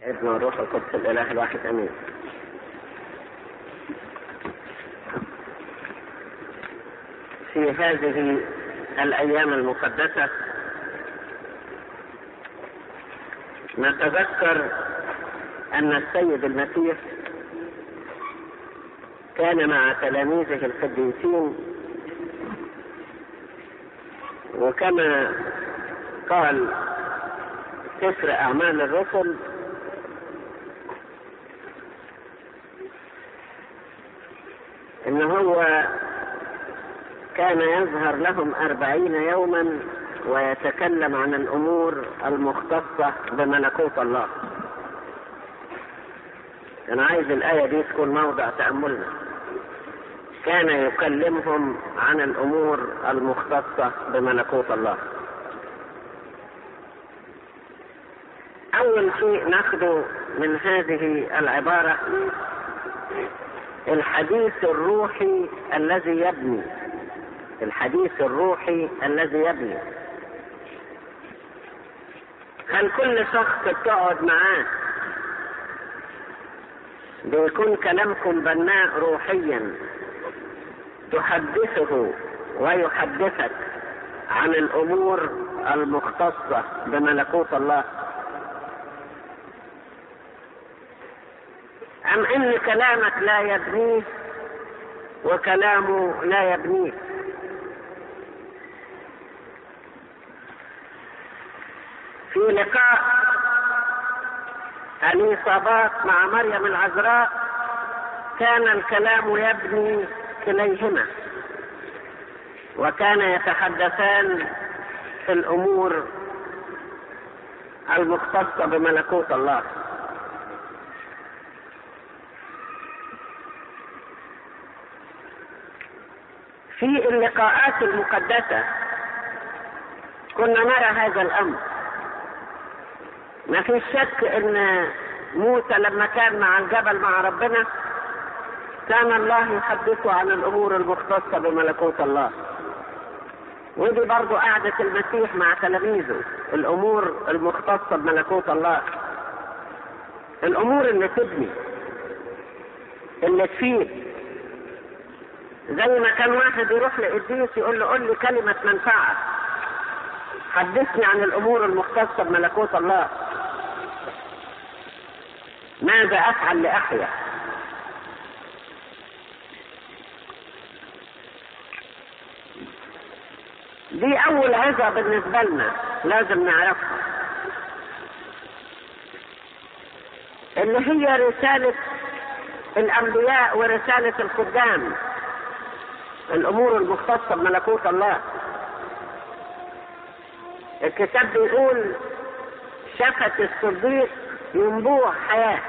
ابن الروح القدس الإله الواحد أمين. في هذه الأيام المقدسة نتذكر أن السيد المسيح كان مع تلاميذه القديسين، وكما قال سفر أعمال الرسل إن هو كان يظهر لهم 40 يوما ويتكلم عن الأمور المختصة بملكوت الله. أنا عايز الآية دي تكون موضع تأملنا. كان يكلمهم عن الأمور المختصة بملكوت الله. أول شيء ناخده من هذه العبارة الحديث الروحي الذي يبني. الحديث الروحي الذي يبني. هل كل شخص بتقعد معاه بيكون كلامكم بناء روحيا تحدثه ويحدثك عن الأمور المختصة بملكوت الله، أم إن كلامك لا يبنيه وكلامه لا يبنيه؟ في لقاء اليصابات مع مريم العذراء كان الكلام يبني كليهما، وكان يتحدثان في الأمور المختصة بملكوت الله. في اللقاءات المقدسة كنا نرى هذا الأمر. ما في شك ان موسى لما كان مع الجبل مع ربنا كان الله يحدثه عن الامور المختصة بملكوت الله. ودي برضو قعدة المسيح مع تلاميذه، الامور المختصة بملكوت الله، الامور اللي تبني، اللي تفيد. زي ما كان واحد يروح لقديس يقول له قل لي كلمة منفعة، حدثني عن الامور المختصة بملكوت الله، ماذا افعل لاحيا؟ دي اول عظة بالنسبة لنا لازم نعرفها، اللي هي رسالة الانبياء ورسالة الخدام، الامور المختصة بملكوت الله. الكتاب بيقول شفة الصديق ينبوع حياة،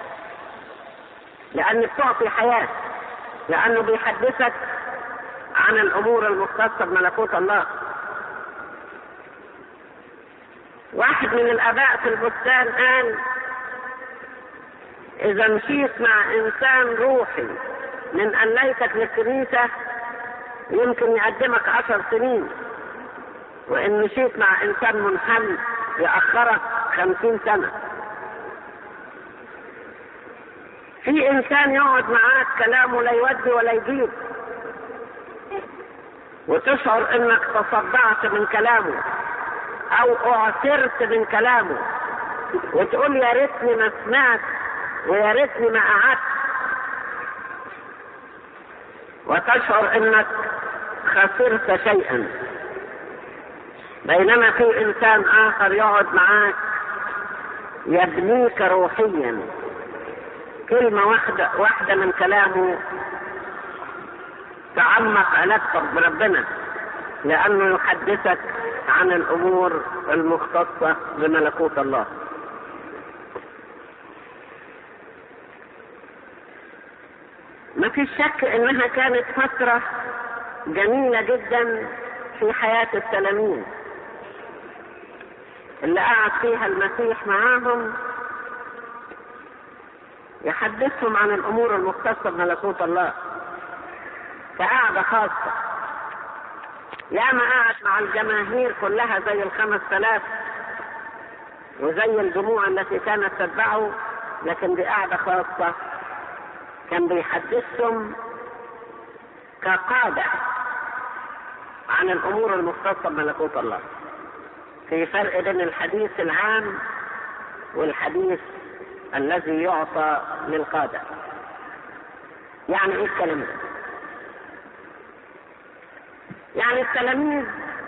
لأن بتعطي حياة، لأنه بيحدثك عن الأمور المختصة بملكوت الله. واحد من الآباء في البستان قال إذا مشيت مع إنسان روحي من قليتك للكنيسة يمكن يقدمك 10 سنين، وإن مشيت مع إنسان منحل يأخرك 50 سنة. في إنسان يقعد معاك كلامه لا يودي ولا يجيب، وتشعر إنك تصدعت من كلامه أو أعثرت من كلامه، وتقول يا ريتني ما سمعت ويا ريتني ما قعدت، وتشعر إنك خسرت شيئا. بينما في إنسان آخر يقعد معاك يبنيك روحيا، كلمة واحدة من كلامه تعمق علاقتك بربنا، لأنه يحدثك عن الأمور المختصة بملكوت الله. ما في شك إنها كانت فترة جميلة جدا في حياة التلاميذ اللي قعد فيها المسيح معاهم يحدثهم عن الأمور المختصة بملكوت الله كقعدة خاصة. ياما قعد مع الجماهير كلها زي 5000 وزي الجموع التي كانت تتبعه، لكن بقعدة خاصة كان بيحدثهم كقادة عن الأمور المختصة بملكوت الله. في فرق بين الحديث العام والحديث الذي يعطى للقادة. يعني ايه الكلام ده؟ يعني التلاميذ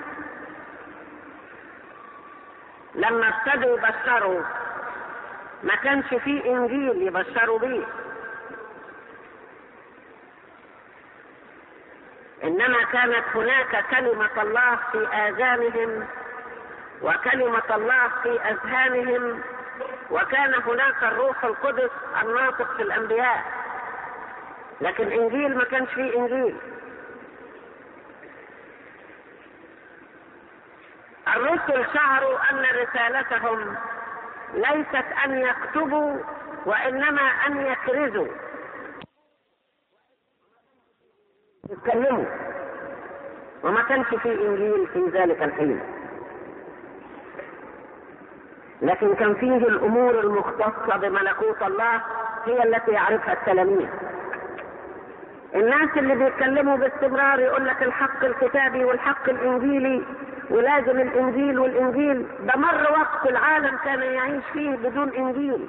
لما ابتدوا يبشروا ما كانش فيه انجيل يبشروا بيه، انما كانت هناك كلمة الله في آذانهم وكلمة الله في أذهانهم، وكان هناك الروح القدس الناطق في الأنبياء، لكن إنجيل ما كانش فيه إنجيل. الرسل شعروا أن رسالتهم ليست أن يكتبوا وإنما أن يكرزوا، يتكلموا، وما كانش فيه إنجيل في ذلك الحين، لكن كان فيه الأمور المختصة بملكوت الله هي التي يعرفها التلاميذ. الناس اللي بيتكلموا باستمرار يقول لك الحق الكتابي والحق الإنجيلي ولازم الإنجيل والإنجيل، ده مر وقت العالم كان يعيش فيه بدون إنجيل.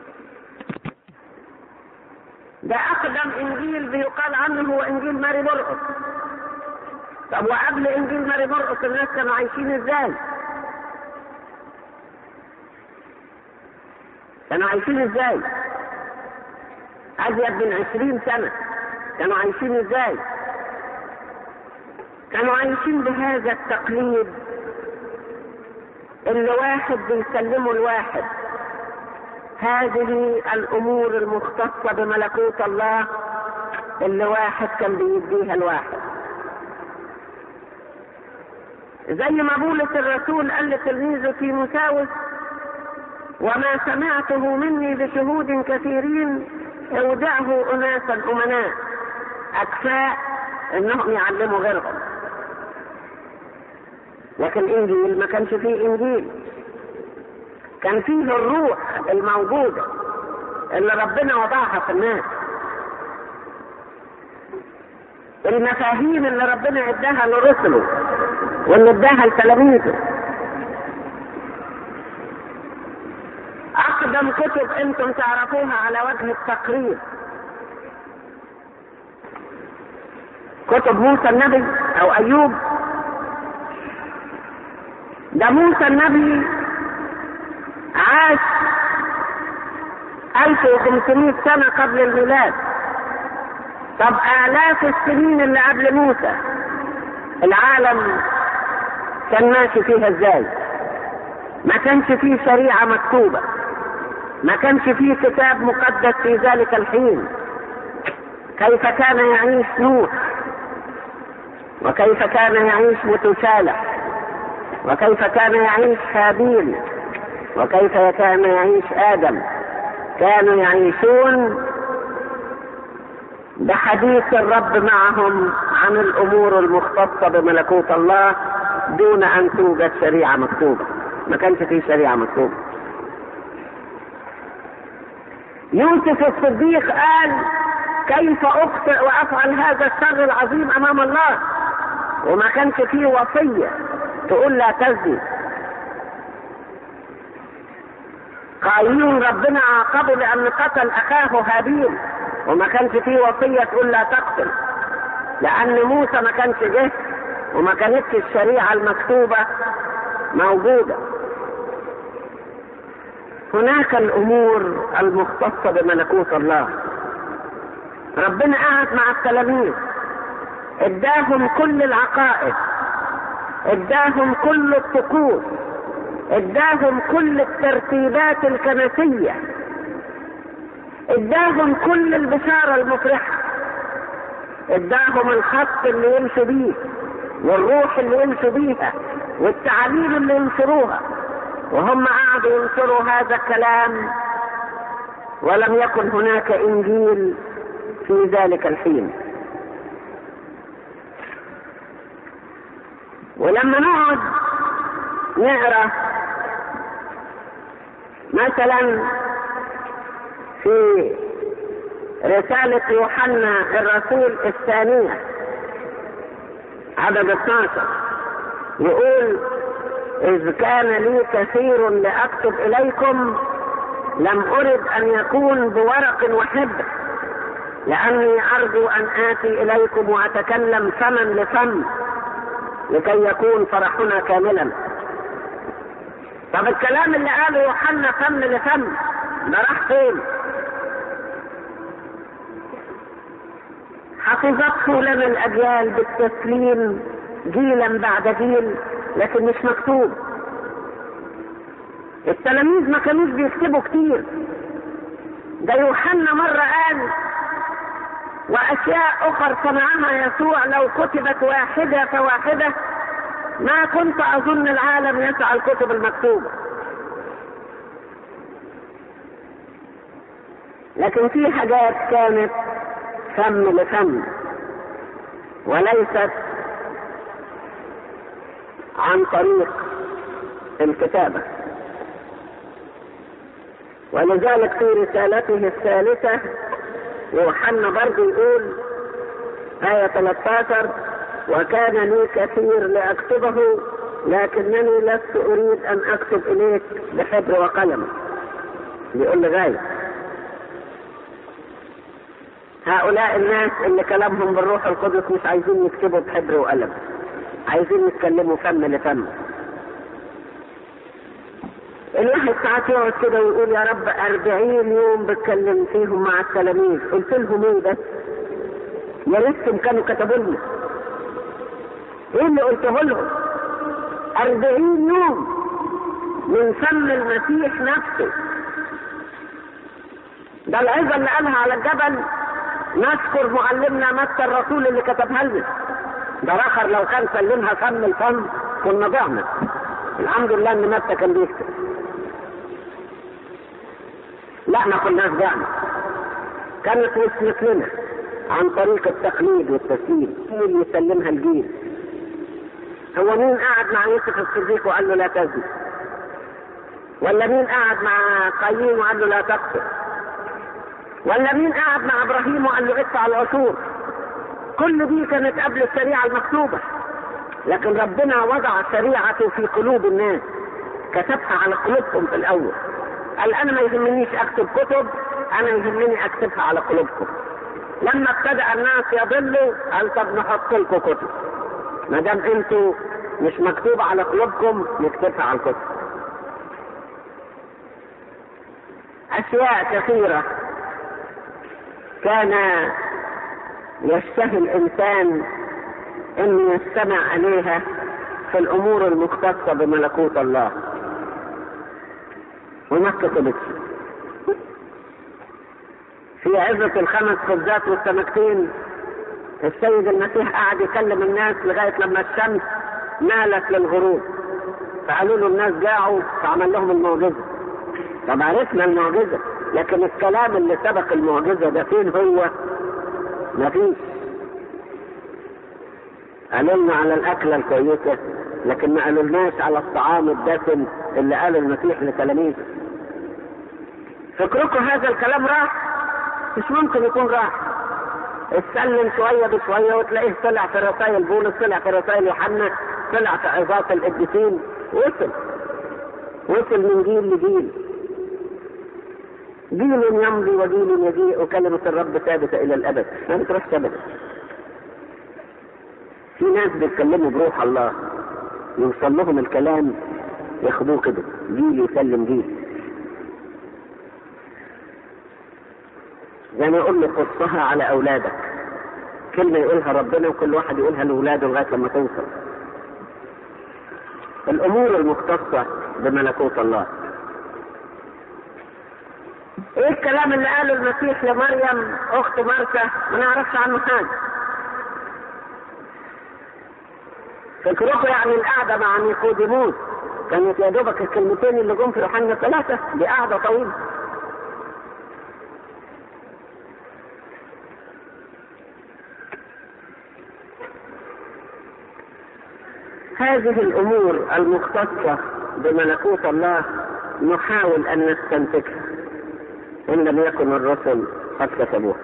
ده أقدم إنجيل بيقال عنه هو إنجيل ماري مرقس. طب وقبل إنجيل ماري مرقس الناس كانوا عايشين إزاي؟ كانوا عايشين إزاي؟ أزيد من 20 سنة كانوا عايشين إزاي؟ كانوا عايشين بهذا التقليد اللي واحد بيسلمه الواحد. هذه الأمور المختصة بملكوت الله اللي واحد كان بيديها الواحد. زي ما بولس الرسول قال لتلميذه تيموثاوس: وما سمعته مني بشهود كثيرين اودعه أناسا أمناء أكفاء انهم يعلموا غيرهم. لكن انجيل ما كانش فيه انجيل، كان فيه الروح الموجودة اللي ربنا وضعها في الناس، المفاهيم اللي ربنا اداها لرسله واللي اداها لتلاميذه. اقدم كتب انتم تعرفوها على وجه التقريب كتب موسى النبي او ايوب. ده موسى النبي عاش 1500 سنة قبل الميلاد. طب آلاف السنين اللي قبل موسى العالم كان ماشي فيها ازاي؟ ما كانش فيه شريعة مكتوبة، ما كانش فيه كتاب مقدس في ذلك الحين. كيف كان يعيش نوح؟ وكيف كان يعيش متشالح؟ وكيف كان يعيش هابيل؟ وكيف كان يعيش آدم؟ كانوا يعيشون بحديث الرب معهم عن الأمور المختصة بملكوت الله دون أن توجد شريعة مكتوبة. ما كانش فيه شريعة مكتوبة. يوسف الصديق قال: كيف أخطئ وأفعل هذا الشر العظيم أمام الله؟ وما كانش فيه وصية تقول لا تزني. قايين ربنا عاقبه لأن قتل أخاه هابيل، وما كانش فيه وصية تقول لا تقتل، لأن موسى ما كانش جه وما كانتش الشريعة المكتوبة موجودة. هناك الأمور المختصة بملكوت الله. ربنا قعد مع التلاميذ، اداهم كل العقائد، اداهم كل الطقوس، اداهم كل الترتيبات الكنسية، اداهم كل البشارة المفرحة، اداهم الخط اللي يمشوا بيه والروح اللي يمشوا بيها والتعاليم اللي ينشروها، وهم قعدوا ينشروا هذا الكلام ولم يكن هناك انجيل في ذلك الحين. ولما نقعد نقرا مثلا في رسالة يوحنا الرسول الثانية عدد 12 يقول: إذ كان لي كثير لأكتب إليكم لم أرد أن يكون بورق وحبر، لأني أرجو أن آتي إليكم وأتكلم فما لفم لكي يكون فرحنا كاملا. طب الكلام اللي قاله يوحنا فم لفم ده راح فين؟ حفظته لنا الأجيال بالتسليم جيلا بعد جيل، لكن مش مكتوب. التلاميذ ما كانوش بيكتبوا كتير، ده يوحنا مرة قال: وأشياء أخرى صنعها يسوع لو كتبت واحدة فواحدة ما كنت أظن العالم يسعى الكتب المكتوبة. لكن في حاجات كانت فم لفم وليست عن طريق الكتابة. ولذلك في رسالته الثالثة يوحنا برضه يقول آية 13: وكان لي كثير لأكتبه لكنني لست أريد أن أكتب إليك بحبر وقلم. بيقول لغاية هؤلاء الناس اللي كلامهم بالروح القدس مش عايزين يكتبوا بحبر وقلم، عايزين يتكلموا فم لفم. الواحد ساعات يقعد كده ويقول: يا رب 40 يوم بتكلم فيهم مع التلاميذ، قلت لهم ايه ده؟ يا ريتهم كانوا كتبوا لنا. ايه اللي قلته لهم؟ 40 يوم من فم المسيح نفسه. ده العظة اللي قالها على الجبل نذكر معلمنا متى الرسول اللي كتبها لنا. ده اخر لو كان سلمها فم الفم كنا ضعنا. الحمد لله ان متى كان بيكتب. لا ما كناش ضعنا، كانت وصلت لنا عن طريق التقليد والتسليم، جيل يسلمها الجيل. هو مين قاعد مع يوسف الصديق وقال له لا تزني؟ ولا مين قاعد مع قايين وقال له لا تقتل؟ ولا مين قاعد مع ابراهيم وقال له ادفع العشور؟ كل دي كانت قبل الشريعة المكتوبة، لكن ربنا وضع شريعته في قلوب الناس، كتبها على قلوبهم في الاول. قال انا ما يهمنيش اكتب كتب، انا يهمني اكتبها على قلوبكم. لما ابتدأ الناس يضلوا قال طب نحط لكم كتب، ما دام انتوا مش مكتوب على قلوبكم نكتبها على الكتب. اشياء كثيرة كان يشتهي الانسان ان يستمع عليها في الامور المختصة بملكوت الله وما كتبتش. في عزة الخمس خبزات والسمكتين السيد المسيح قاعد يكلم الناس لغاية لما الشمس مالت للغروب، فقالوا له الناس جاعوا فعمل لهم المعجزة. طب عرفنا المعجزة، لكن الكلام اللي سبق المعجزة ده فين هو؟ مفيش. قالوا لنا على الأكلة الكويسة لكن ما قالوا لناش على الطعام الدسم اللي قاله المسيح لتلاميذه. فكركم هذا الكلام راح؟ مش ممكن يكون راح. اتسلم شوية بشوية وتلاقيه طلع في رسائل بولس، طلع في رسائل يوحنا، طلع في عظات القديسين، وصل من جيل لجيل. جيل يمضي وجيل يجيء وكلمة الرب ثابتة إلى الأبد، ما بتروح ثابتة. في ناس بيتكلموا بروح الله يوصل لهم الكلام ياخدوه كده، جيل يسلم جيل. زي ما يقول لك قصها على أولادك، كلمة يقولها ربنا وكل واحد يقولها لأولاده لغاية لما توصل. الأمور المختصة بملكوت الله. ايه الكلام اللي قاله المسيح لمريم اخت مرثا ما نعرفش عنه حاجه؟ فكركم يعني القعده مع نيقوديموس كانت يا دوبك الكلمتين اللي جم في يوحنا 3، دي قعده طويله. هذه الامور المختصه بملكوت الله نحاول أن نستنتجها إن لم يكن الرسل قد كتبوها.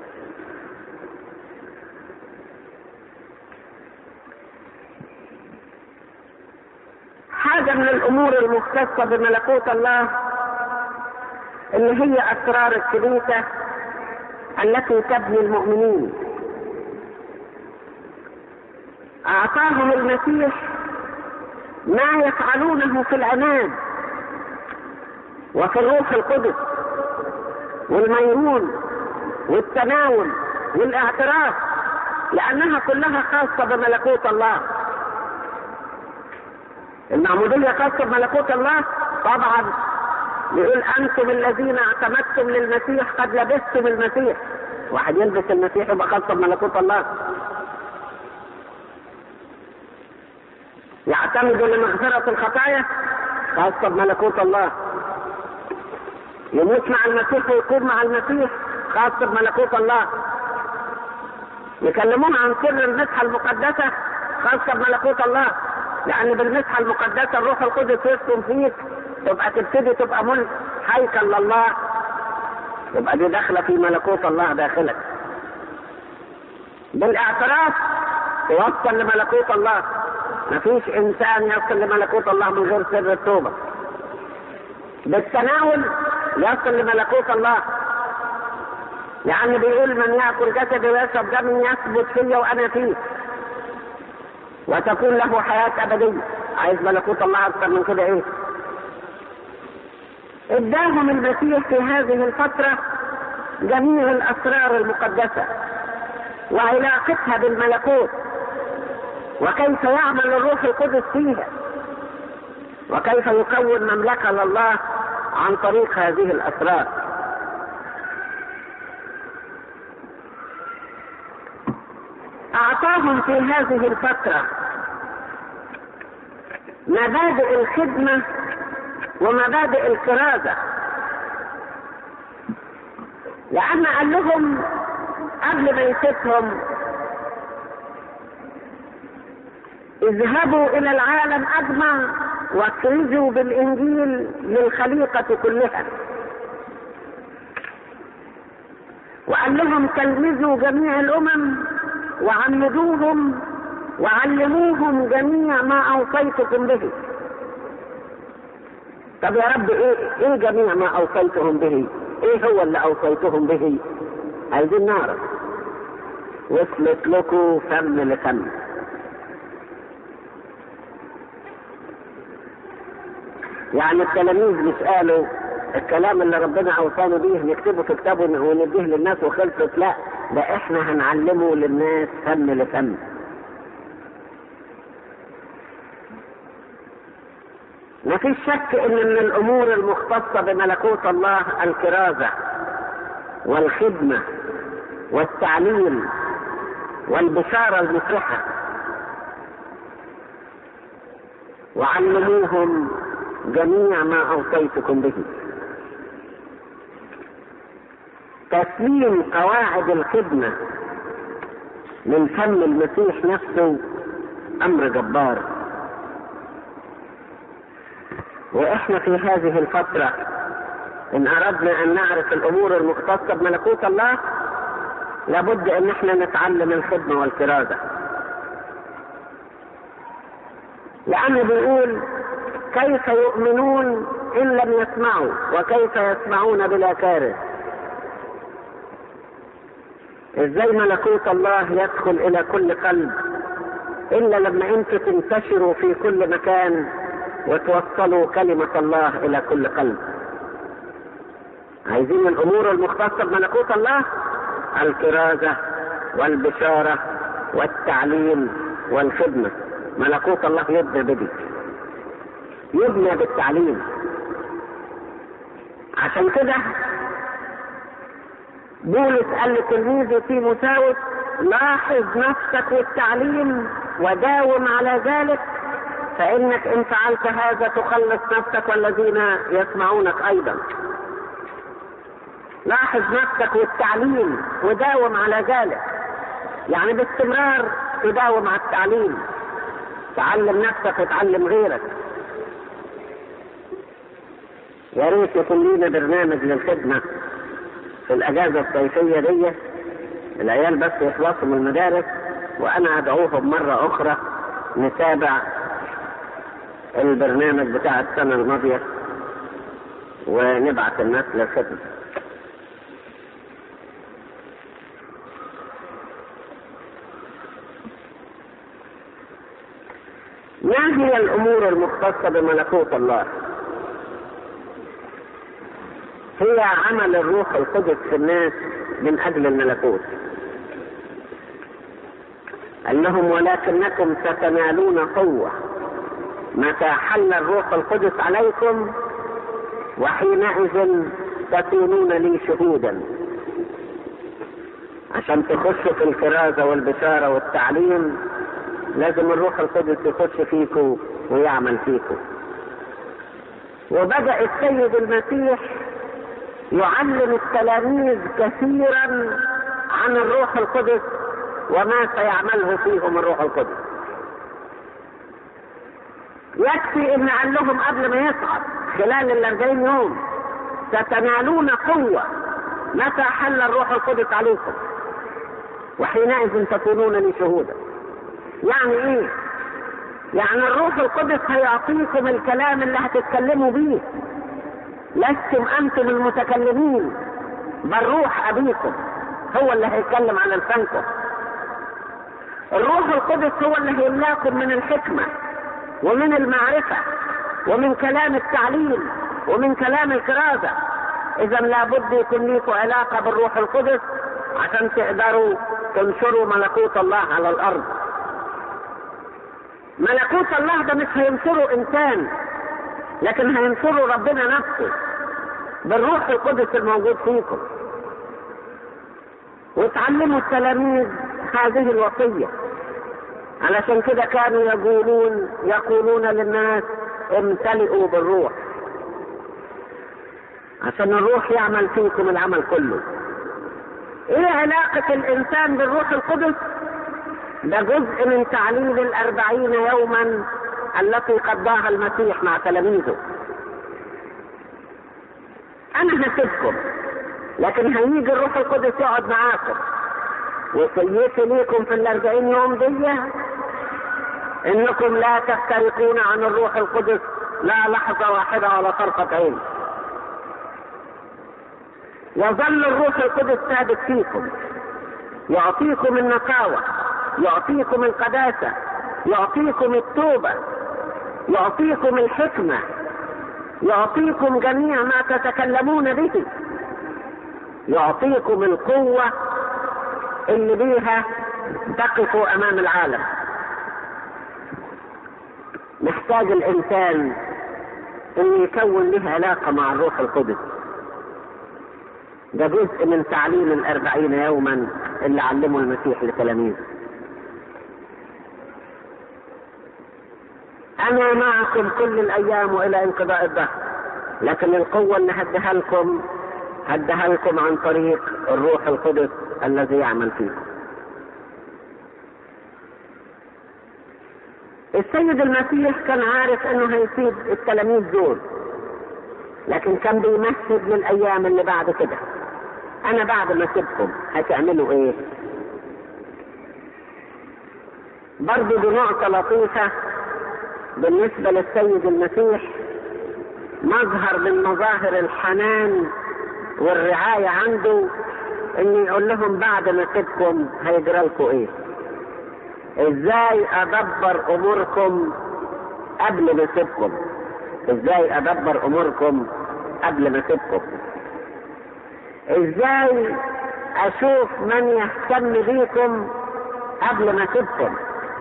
حاجة من الأمور المختصة بملكوت الله اللي هي أسرار الكنيسة التي تبني المؤمنين. أعطاهم المسيح ما يفعلونه في العناد وفي الروح القدس والميمون والتناول والاعتراف، لأنها كلها خاصة بملكوت الله. المعمودية خاصة بملكوت الله طبعا. يقول أنتم الذين اعتمدتم للمسيح قد لبستم المسيح. واحد يلبس المسيح يبقى خاصة بملكوت الله. يعتمد لمغفرة الخطايا خاصة بملكوت الله. يموت مع المسيح ويقوم مع المسيح خاصة بملكوت الله. يكلمون عن سر المسحة المقدسة خاصة بملكوت الله، لأن بالمسحة المقدسة الروح القدس يسكن فيك، تبقى تبتدي تبقى ملك هيكل لله، يبقى دي داخلة في ملكوت الله داخلك. بالاعتراف توصل لملكوت الله. مفيش إنسان يصل لملكوت الله من غير سر التوبة. بالتناول يصل لملكوت الله، لأن بيقول من يأكل جسدي ويشرب دمي يثبت فيه وأنا فيه وتكون له حياة أبدية. عايز ملكوت الله أكثر من كده إيه؟ اداهم المسيح في هذه الفترة جميع الأسرار المقدسة وعلاقتها بالملكوت، وكيف يعمل الروح القدس فيها، وكيف يكون مملكة لله عن طريق هذه الأسرار. أعطاهم في هذه الفترة مبادئ الخدمة ومبادئ الكرازة، لأن قال لهم قبل ما يسيبهم اذهبوا إلى العالم أجمع واكرزوا بالإنجيل للخليقة كلها، وقال لهم تلمذوا جميع الأمم وعمدوهم وعلموهم جميع ما أوصيتكم به. طب يا رب ايه جميع ما أوصيتهم به؟ ايه هو اللي أوصيتهم به؟ عايزين نعرف. وصلت لكم فم لفم. يعني التلاميذ مش قالوا الكلام اللي ربنا أوصانا بيه نكتبه في كتابه ونديه للناس وخلصت، لا، ده احنا هنعلمه للناس فم لفم. ما فيش شك ان من الامور المختصة بملكوت الله الكرازة والخدمة والتعليم والبشارة المفرحة. وعلموهم جميع ما أوصيتكم به. تسليم قواعد الخدمة من فم المسيح نفسه أمر جبار. وإحنا في هذه الفترة إن أردنا أن نعرف الأمور المختصة بملكوت الله لابد أن احنا نتعلم الخدمة والكرازة، لأنه بيقول كيف يؤمنون إن لم يسمعوا وكيف يسمعون بلا كارث. ازاي ملكوت الله يدخل الى كل قلب الا لما انتوا تنتشروا في كل مكان وتوصلوا كلمة الله الى كل قلب. عايزين الامور المختصة بملكوت الله الكرازة والبشارة والتعليم والخدمة. ملكوت الله يبنى بالتعليم. عشان كده بولس قال لتلميذه تيموثاوس لاحظ نفسك والتعليم وداوم على ذلك، فإنك إن فعلت هذا تخلص نفسك والذين يسمعونك أيضا. لاحظ نفسك والتعليم وداوم على ذلك، يعني باستمرار تداوم على التعليم، تعلم نفسك وتعلم غيرك. يا ريت يكون لنا برنامج للخدمة في الأجازة الصيفية دي، العيال بس يخلصوا من المدارس وأنا أدعوهم مرة أخرى نتابع البرنامج بتاع السنة الماضية ونبعث الناس للخدمة. ما هي الأمور المختصة بملكوت الله؟ هي عمل الروح القدس في الناس من أجل الملكوت. قال لهم ولكنكم ستنالون قوة متى حل الروح القدس عليكم وحينئذ تكونون لي شهودا. عشان تخشوا في الكرازة والبشارة والتعليم لازم الروح القدس يخش فيكم ويعمل فيكم. وبدأ السيد المسيح يعلم التلاميذ كثيرا عن الروح القدس وما سيعمله فيهم الروح القدس. يكفي ان قال لهم قبل ما يصعد خلال 40 يوم ستنالون قوة متى حل الروح القدس عليكم وحينئذ تكونون لي شهودا. يعني ايه؟ يعني الروح القدس هيعطيكم الكلام اللي هتتكلموا بيه، لستم انتم المتكلمين بل روح ابيكم هو اللي هيتكلم على لسانكم. الروح القدس هو اللي هيملاكم من الحكمة ومن المعرفة ومن كلام التعليم ومن كلام الكرازة. اذا لابد يكون لكم علاقة بالروح القدس عشان تقدروا تنشروا ملكوت الله على الارض. ملكوت الله ده مش هينشره انسان، لكن هينشره ربنا نفسه بالروح القدس الموجود فيكم. وتعلموا التلاميذ هذه الوصية، علشان كده كانوا يقولون للناس امتلئوا بالروح، عشان الروح يعمل فيكم العمل كله. ايه علاقة الانسان بالروح القدس؟ ده جزء من تعليم 40 يوما التي قضاها المسيح مع تلاميذه. انا هسيبكم لكن هيجي الروح القدس يقعد معاكم، وصيتي ليكم في 40 يوم دي انكم لا تفترقون عن الروح القدس لا لحظة واحدة ولا طرفة عين. يظل الروح القدس ثابت فيكم، يعطيكم النقاوة، يعطيكم القداسة، يعطيكم التوبة، يعطيكم الحكمة، يعطيكم جميع ما تتكلمون به، يعطيكم القوة اللي بيها تقفوا امام العالم. محتاج الانسان ان يكون له علاقة مع الروح القدس. ده جزء من تعليم 40 يوما اللي علمه المسيح لتلاميذه. انا معكم كل الايام والى انقضاء الدهر، لكن القوة اللي هديها لكم عن طريق الروح القدس الذي يعمل فيكم. السيد المسيح كان عارف انه هيسيب التلاميذ دول، لكن كان بيمهد للايام اللي بعد كده. انا بعد ما اسيبكم هتعملوا ايه؟ برضه دي نقطة لطيفة بالنسبة للسيد المسيح، مظهر من مظاهر الحنان والرعاية عنده ان يقول لهم بعد ما اسيبكم هيجرى لكم ايه؟ ازاي ادبر اموركم قبل ما اسيبكم؟ ازاي ادبر اموركم قبل ما اسيبكم؟ ازاي اشوف من يهتم بيكم قبل ما اسيبكم؟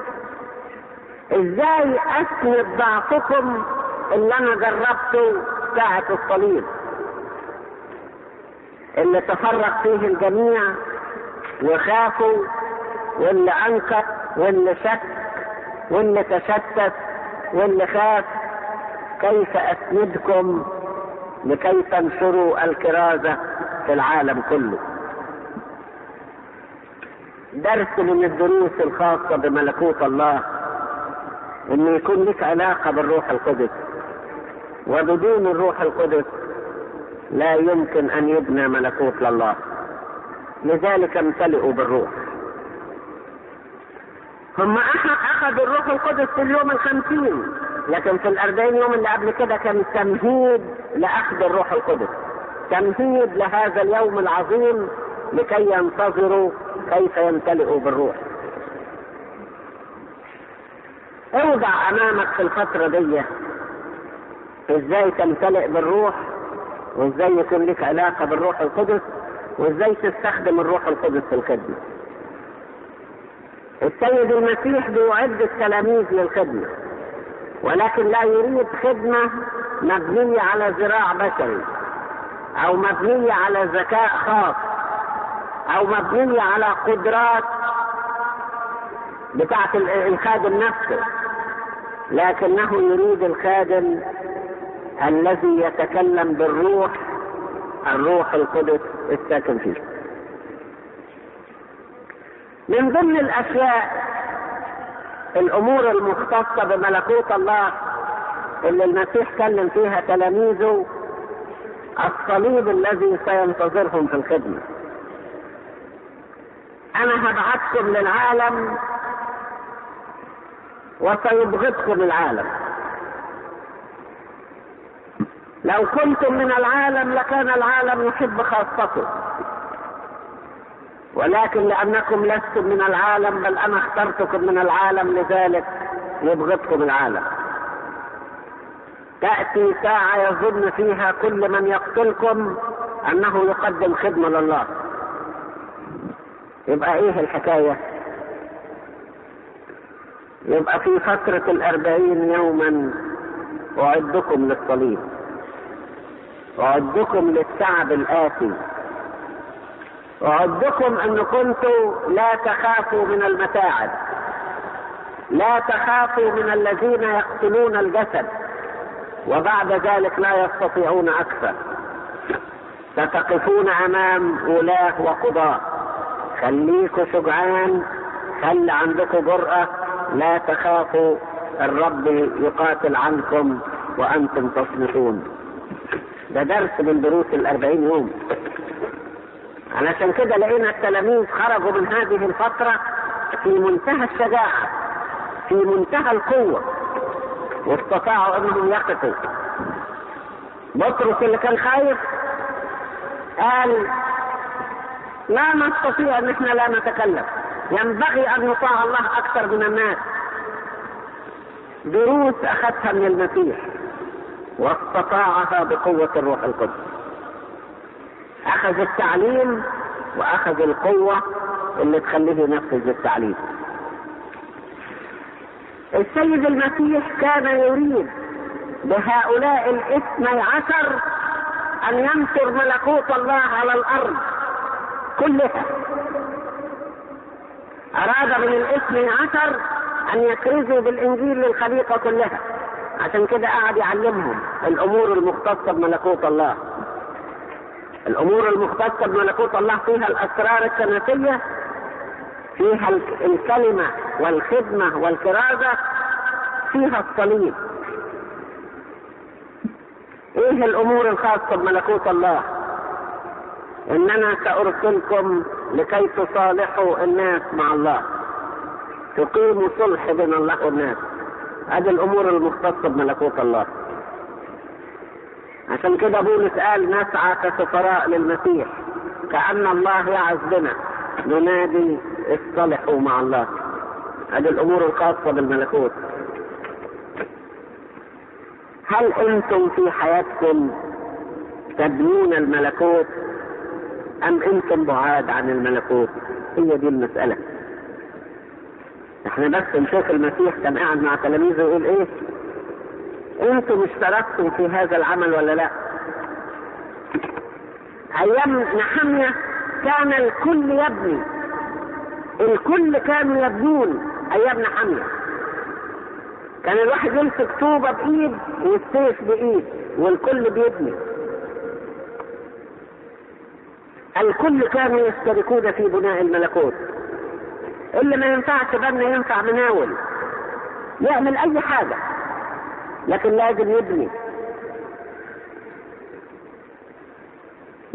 ازاي اسند ضعفكم اللي انا جربته ساعة الصليب، اللي تفرق فيه الجميع وخافوا واللي انكر واللي شك واللي تشتت واللي خاف؟ كيف اسندكم لكي تنشروا الكرازة في العالم كله؟ درس من الدروس الخاصة بملكوت الله ان يكون لك علاقة بالروح القدس، وبدون الروح القدس لا يمكن أن يبنى ملكوت لله. لذلك امتلئوا بالروح. هم أخذوا الروح القدس في اليوم 50، لكن في 40 يوم اللي قبل كده كان تمهيد لأخذ الروح القدس، تمهيد لهذا اليوم العظيم لكي ينتظروا كيف يمتلئوا بالروح. اوضع أمامك في الفترة دي ازاي تمتلئ بالروح، وازاي يكون لك علاقة بالروح القدس، وازاي تستخدم الروح القدس في الخدمة. السيد المسيح بيعد التلاميذ للخدمة، ولكن لا يريد خدمة مبنية على ذراع بشري، او مبنية على ذكاء خاص، او مبنية على قدرات بتاعة الخادم نفسه، لكنه يريد الخادم الذي يتكلم بالروح، الروح القدس الساكن فيه. من ضمن الاشياء الامور المختصة بملكوت الله اللي المسيح كلم فيها تلاميذه الصليب الذي سينتظرهم في الخدمة. انا هبعثكم للعالم وسيبغضكم العالم. لو كنتم من العالم لكان العالم يحب خاصته، ولكن لأنكم لستم من العالم بل أنا اخترتكم من العالم لذلك يبغضكم العالم. تأتي ساعة يظن فيها كل من يقتلكم أنه يقدم خدمة لله. يبقى إيه الحكاية؟ يبقى في فترة 40 يوما أعدكم للصليب، أعدكم للتعب الآتي، أعدكم أن كنتوا لا تخافوا من المتاعب، لا تخافوا من الذين يقتلون الجسد وبعد ذلك لا يستطيعون أكثر. ستقفون أمام ولاة وقضاة. خليكوا شجعان، خلي عندكم جرأة، لا تخافوا، الرب يقاتل عنكم وأنتم تصمتون. ده درس من دروس 40 يوم. علشان كده لقينا التلاميذ خرجوا من هذه الفترة في منتهى الشجاعة، في منتهى القوة، واستطاعوا انهم يقفوا. بطرس اللي كان خايف قال لا نستطيع ان احنا لا نتكلم، ينبغي ان يطاع الله اكثر من الناس. دروس اخذتها من المسيح واستطاعها بقوة الروح القدس. اخذ التعليم واخذ القوة اللي تخليه ينفذ التعليم. السيد المسيح كان يريد بهؤلاء 12 ان ينشر ملكوت الله على الارض كلها. اراد من 12 ان يكرزوا بالانجيل للخليقة كلها. عشان كده قاعد يعلمهم الامور المختصة بملكوت الله. الامور المختصة بملكوت الله فيها الاسرار الكنسية، فيها الكلمة والخدمة والكرازة، فيها الصليب. ايه الامور الخاصة بملكوت الله؟ اننا سارسلكم لكي تصالحوا الناس مع الله، تقيموا صلح بين الله والناس. هذه الامور المختصة بملكوت الله. عشان كده بولس قال نسعى كسفراء للمسيح، كأن الله يعز بنا، ننادي اصطلحوا مع الله. هذه الامور الخاصة بالملكوت. هل انتم في حياتكم تبنون الملكوت ام انتم بعاد عن الملكوت؟ هي دي المسألة. احنا بس نشوف المسيح كان قاعد مع تلاميذه يقول ايه؟ انتم اشتركتم في هذا العمل ولا لا؟ ايام نحمية كان الكل يبني، الكل كانوا يبنون ايام نحمية. كان الواحد يمسك طوبة بايد والسيف بايد والكل بيبني. الكل كانوا يشتركون في بناء الملكوت. اللي ما ينفعش بني ينفع مناول، يعمل اي حاجة، لكن لازم يبني.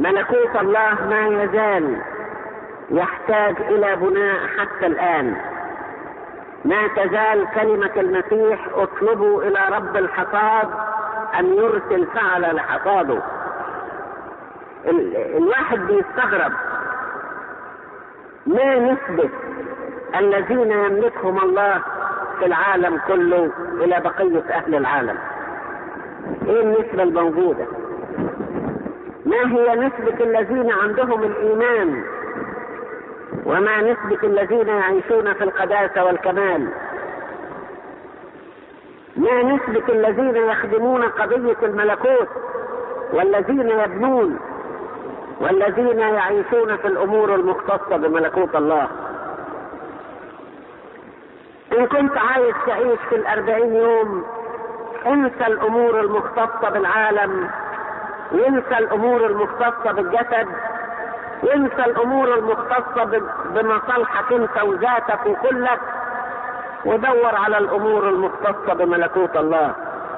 ملكوت الله ما يزال يحتاج إلى بناء حتى الآن. ما تزال كلمة المسيح اطلبوا إلى رب الحصاد أن يرسل فعل لحصاده. الواحد بيستغرب ما نسبة الذين يملكهم الله في العالم كله إلى بقية أهل العالم. إيه النسبة الموجودة؟ ما هي نسبة الذين عندهم الإيمان؟ وما نسبة الذين يعيشون في القداسة والكمال؟ ما نسبة الذين يخدمون قضية الملكوت والذين يبنون والذين يعيشون في الأمور المختصة بملكوت الله؟ إن كنت عايز تعيش في 40 يوم انسى الأمور المختصة بالعالم، وانسى الأمور المختصة بالجسد، وانسى الأمور المختصة بمصالحك انت وذاتك وكلك، ودور على الأمور المختصة بملكوت الله.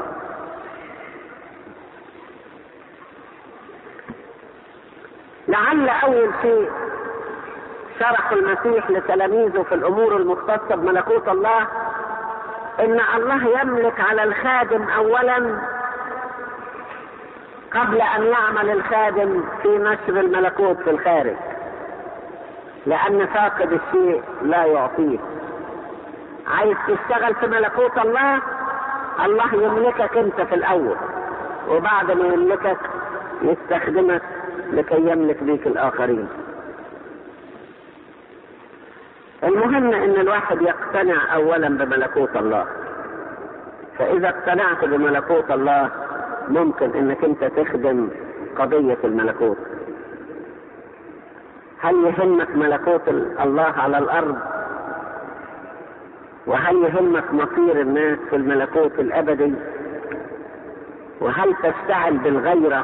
لعل أول شيء شرح المسيح لتلاميذه في الأمور المختصة بملكوت الله إن الله يملك على الخادم أولا قبل أن يعمل الخادم في نشر الملكوت في الخارج، لأن فاقد الشيء لا يعطيه. عايز تشتغل في ملكوت الله، الله يملكك انت في الأول، وبعد ما يملكك يستخدمك لكي يملك بيك الآخرين. المهم ان الواحد يقتنع اولا بملكوت الله، فاذا اقتنعت بملكوت الله ممكن انك انت تخدم قضية الملكوت. هل يهمك ملكوت الله على الارض؟ وهل يهمك مصير الناس في الملكوت الابدي؟ وهل تشتعل بالغيرة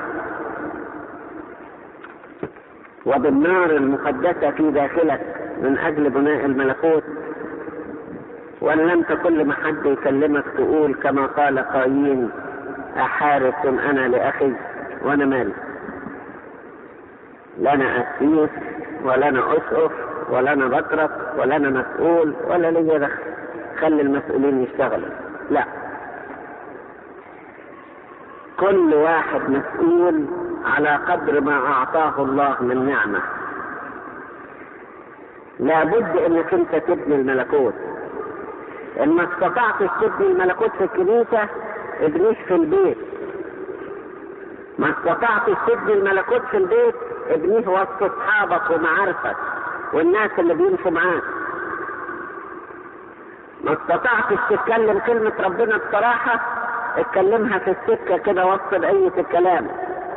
وبالنار المقدسة في داخلك من اجل بناء الملكوت؟ وان انت كل ما حد يكلمك تقول كما قال قايين احارس انا لاخي وانا مالي، لا انا قسيس ولا انا اسقف ولا انا بطرك ولا انا مسؤول ولا ليا دخل، خلي المسؤولين يشتغلوا. لا، كل واحد مسؤول على قدر ما اعطاه الله من نعمة. لابد انك انت تبني الملكوت. ان ما استطعتش تبني الملكوت في الكنيسة ابنيه في البيت. ما استطعتش تبني الملكوت في البيت ابنيه وسط اصحابك ومعارفك والناس اللي بيمشوا معاك. ما استطعتش تتكلم كلمة ربنا بصراحة اتكلمها في السكة كده وسط بقية الكلام،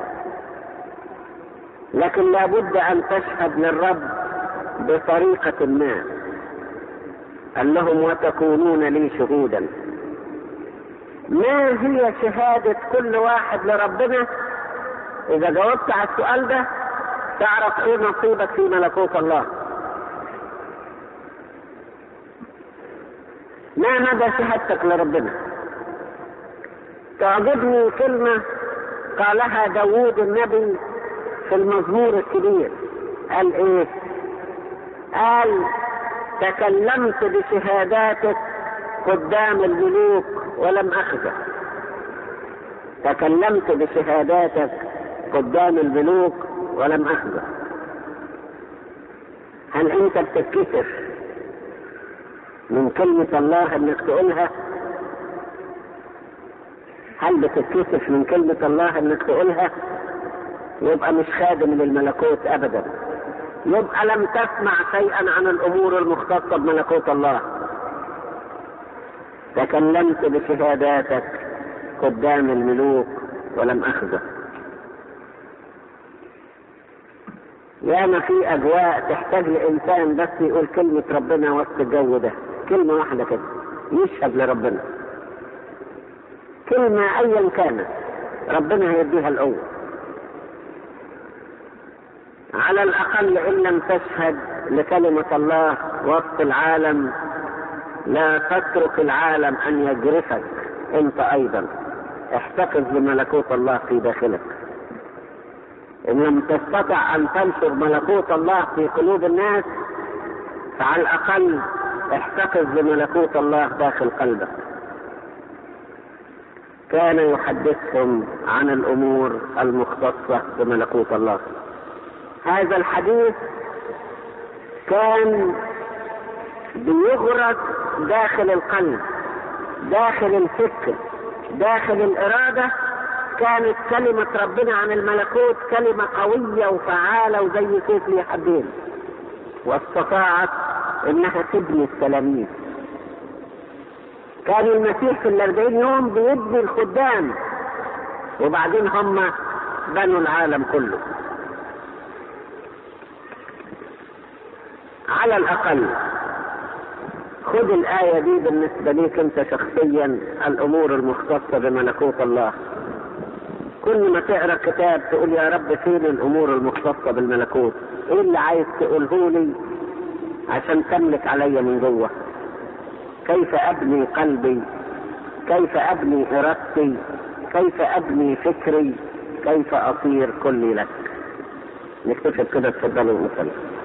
لكن لابد ان تشهد للرب بطريقة ما. قال لهم وتكونون لي شهودا. ما هي شهادة كل واحد لربنا؟ اذا جاوبت على السؤال ده تعرف ايه نصيبك في ملكوت الله. ما مدى شهادتك لربنا؟ تعجبني كلمة قالها داوود النبي في المزمور الكبير. قال ايه؟ قال تكلمت بشهاداتك قدام الملوك ولم أخزى. تكلمت بشهاداتك قدام الملوك ولم أخزى. هل انت بتتكسف من كلمة الله انك تقولها؟ هل بتتكسف من كلمة الله انك تقولها؟ يبقى مش خادم للملكوت ابدا، يبقى لم تسمع شيئا عن الامور المختصة بملكوت الله. تكلمت بشهاداتك قدام الملوك ولم أخزى. ياما في اجواء تحتاج لانسان بس يقول كلمة ربنا وسط الجو ده، كلمة واحدة كده يشهد لربنا، كلمة ايا كانت ربنا هيديها القوة. على الاقل ان لم تشهد لكلمة الله وسط العالم لا تترك العالم ان يجرفك انت ايضا. احتفظ بملكوت الله في داخلك. إن لم تستطع أن تنشر ملكوت الله في قلوب الناس، فعلى الأقل احتفظ بملكوت الله داخل قلبك. كان يحدثهم عن الأمور المختصة بملكوت الله. هذا الحديث كان بيغرس داخل القلب، داخل الفكر، داخل الإرادة. كانت كلمة ربنا عن الملكوت كلمة قوية وفعالة وزي سيف لي حدين، واستطاعت انها تبني التلاميذ. كان المسيح في 40 يوم بيبني الخدام، وبعدين هم بنوا العالم كله. على الأقل خذ الآية دي بالنسبة ليك انت شخصيا، الأمور المختصة بملكوت الله. كل ما تقرأ كتاب تقول يا رب فين الأمور المختصة بالملكوت؟ ايه اللي عايز تقوله لي عشان تملك علي من جوه؟ كيف أبني قلبي؟ كيف أبني إرادتي؟ كيف أبني فكري؟ كيف أصير كلي لك؟ نكتفي كده، اتفضلوا وصلوا.